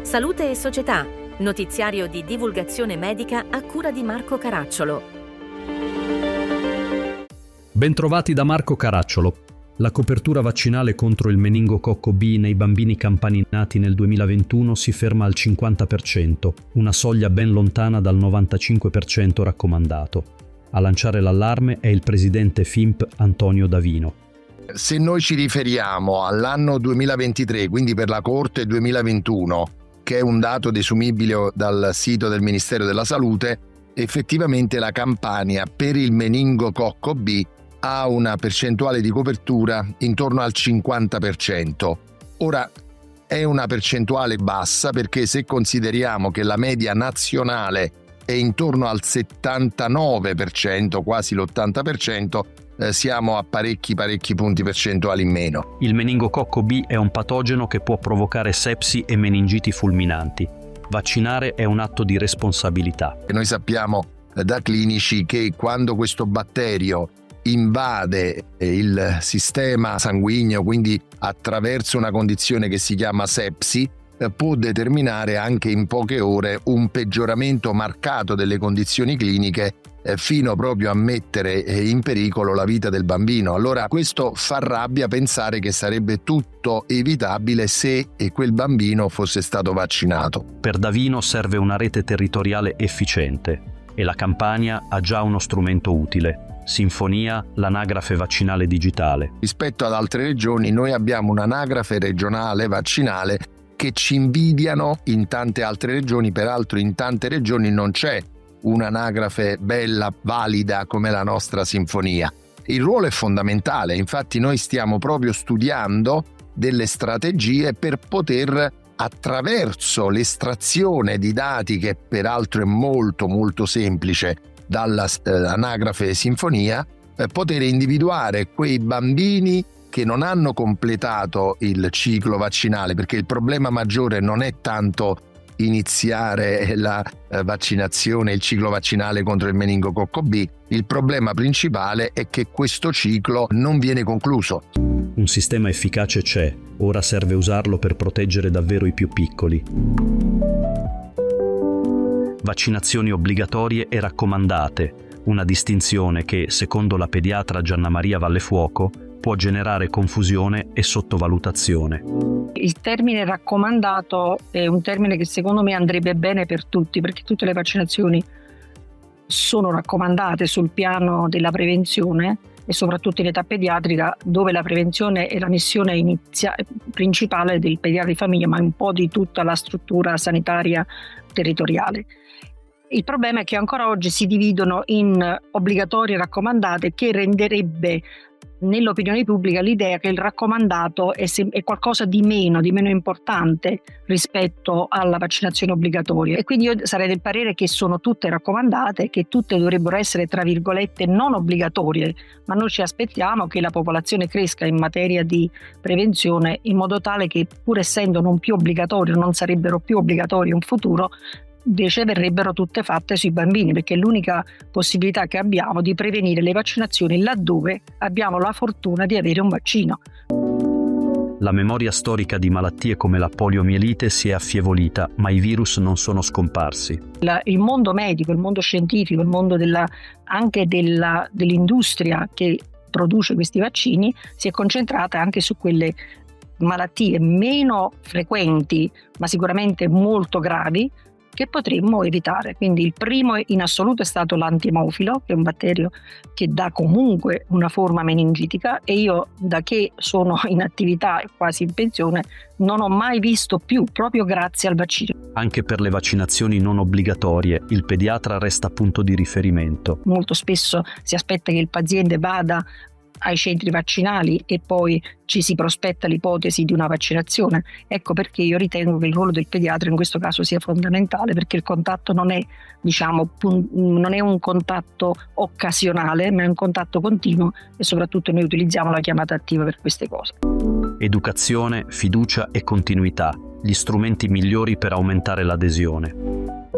Salute e Società, notiziario di divulgazione medica a cura di Marco Caracciolo. Bentrovati da Marco Caracciolo. La copertura vaccinale contro il meningococco B nei bambini campani nati nel 2021 si ferma al 50%, una soglia ben lontana dal 95% raccomandato. A lanciare l'allarme è il presidente FIMP Antonio Davino. Se noi ci riferiamo all'anno 2023, quindi per la coorte 2021, che è un dato desumibile dal sito del Ministero della Salute, effettivamente la Campania per il meningococco B ha una percentuale di copertura intorno al 50%. Ora, è una percentuale bassa perché se consideriamo che la media nazionale è intorno al 79%, quasi l'80%, siamo a parecchi punti percentuali in meno. Il meningococco B è un patogeno che può provocare sepsi e meningiti fulminanti. Vaccinare è un atto di responsabilità. Noi sappiamo da clinici che quando questo batterio invade il sistema sanguigno, quindi attraverso una condizione che si chiama sepsi, può determinare anche in poche ore un peggioramento marcato delle condizioni cliniche fino proprio a mettere in pericolo la vita del bambino. Allora questo fa rabbia pensare che sarebbe tutto evitabile se quel bambino fosse stato vaccinato. Per Davino serve una rete territoriale efficiente e la Campania ha già uno strumento utile. Sinfonia, l'anagrafe vaccinale digitale. Rispetto ad altre regioni noi abbiamo un'anagrafe regionale vaccinale che ci invidiano in tante altre regioni, peraltro in tante regioni non c'è un'anagrafe bella, valida come la nostra Sinfonia. Il ruolo è fondamentale, infatti noi stiamo proprio studiando delle strategie per poter, attraverso l'estrazione di dati, che peraltro è molto semplice dall'anagrafe Sinfonia, poter individuare quei bambini che non hanno completato il ciclo vaccinale, perché il problema maggiore non è tanto iniziare la vaccinazione, il ciclo vaccinale contro il meningococco B, il problema principale è che questo ciclo non viene concluso. Un sistema efficace c'è, ora serve usarlo per proteggere davvero i più piccoli. Vaccinazioni obbligatorie e raccomandate, una distinzione che, secondo la pediatra Gianna Maria Vallefuoco, può generare confusione e sottovalutazione. Il termine raccomandato è un termine che secondo me andrebbe bene per tutti, perché tutte le vaccinazioni sono raccomandate sul piano della prevenzione e soprattutto in età pediatrica, dove la prevenzione è la missione principale del pediatra di famiglia, ma un po' di tutta la struttura sanitaria territoriale. Il problema è che ancora oggi si dividono in obbligatorie e raccomandate, che renderebbe nell'opinione pubblica l'idea che il raccomandato è qualcosa di meno importante rispetto alla vaccinazione obbligatoria, e quindi io sarei del parere che sono tutte raccomandate, che tutte dovrebbero essere tra virgolette non obbligatorie, ma noi ci aspettiamo che la popolazione cresca in materia di prevenzione in modo tale che, pur essendo non più obbligatorie, non sarebbero più obbligatorie in futuro, invece verrebbero tutte fatte sui bambini, perché è l'unica possibilità che abbiamo di prevenire le vaccinazioni laddove abbiamo la fortuna di avere un vaccino. La memoria storica di malattie come la poliomielite si è affievolita, ma i virus non sono scomparsi. Il mondo medico, il mondo scientifico, il mondo dell'industria che produce questi vaccini si è concentrata anche su quelle malattie meno frequenti, ma sicuramente molto gravi, che potremmo evitare. Quindi il primo in assoluto è stato l'antimofilo, che è un batterio che dà comunque una forma meningitica, e io, da che sono in attività e quasi in pensione, non ho mai visto più, proprio grazie al vaccino. Anche per le vaccinazioni non obbligatorie il pediatra resta punto di riferimento. Molto spesso si aspetta che il paziente vada ai centri vaccinali e poi ci si prospetta l'ipotesi di una vaccinazione. Ecco perché io ritengo che il ruolo del pediatra in questo caso sia fondamentale, perché il contatto non è un contatto occasionale, ma è un contatto continuo, e soprattutto noi utilizziamo la chiamata attiva per queste cose. Educazione, fiducia e continuità, gli strumenti migliori per aumentare l'adesione.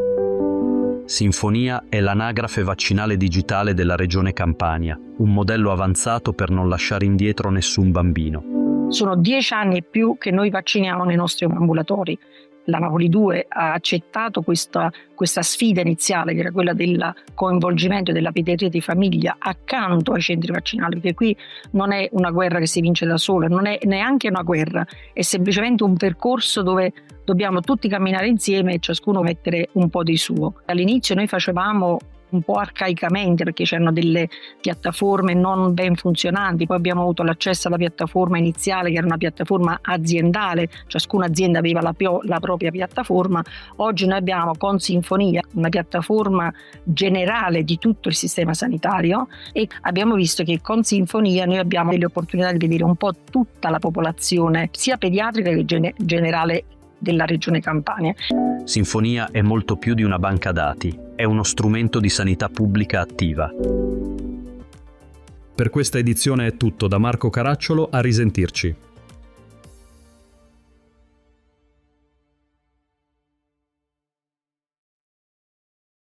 Sinfonia è l'anagrafe vaccinale digitale della Regione Campania, un modello avanzato per non lasciare indietro nessun bambino. Sono 10 anni e più che noi vacciniamo nei nostri ambulatori. La Napoli 2 ha accettato questa sfida iniziale, che era quella del coinvolgimento della pediatria di famiglia accanto ai centri vaccinali, perché qui non è una guerra che si vince da sola, non è neanche una guerra, è semplicemente un percorso dove dobbiamo tutti camminare insieme e ciascuno mettere un po' di suo. All'inizio noi facevamo un po' arcaicamente, perché c'erano delle piattaforme non ben funzionanti, poi abbiamo avuto l'accesso alla piattaforma iniziale, che era una piattaforma aziendale, ciascuna azienda aveva la propria piattaforma. Oggi noi abbiamo con Sinfonia una piattaforma generale di tutto il sistema sanitario, e abbiamo visto che con Sinfonia noi abbiamo delle opportunità di vedere un po' tutta la popolazione, sia pediatrica che generale della regione Campania. Sinfonia è molto più di una banca dati, è uno strumento di sanità pubblica attiva. Per questa edizione è tutto da Marco Caracciolo, a risentirci.